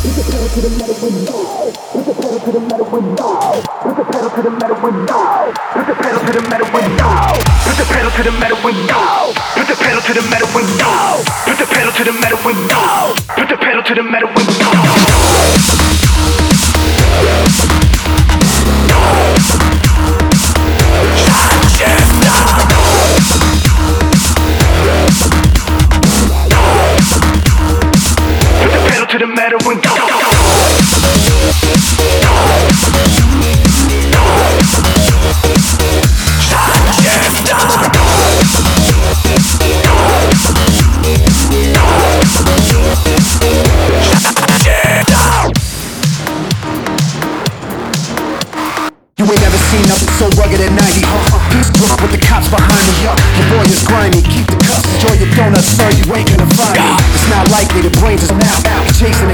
You ain't never seen nothing so rugged at 90. Peace drunk with the cops behind me. Your boy is grimy. Keep the cups, enjoy your donuts, sir. You ain't gonna find me. It's not likely the brains is now out. Chasing the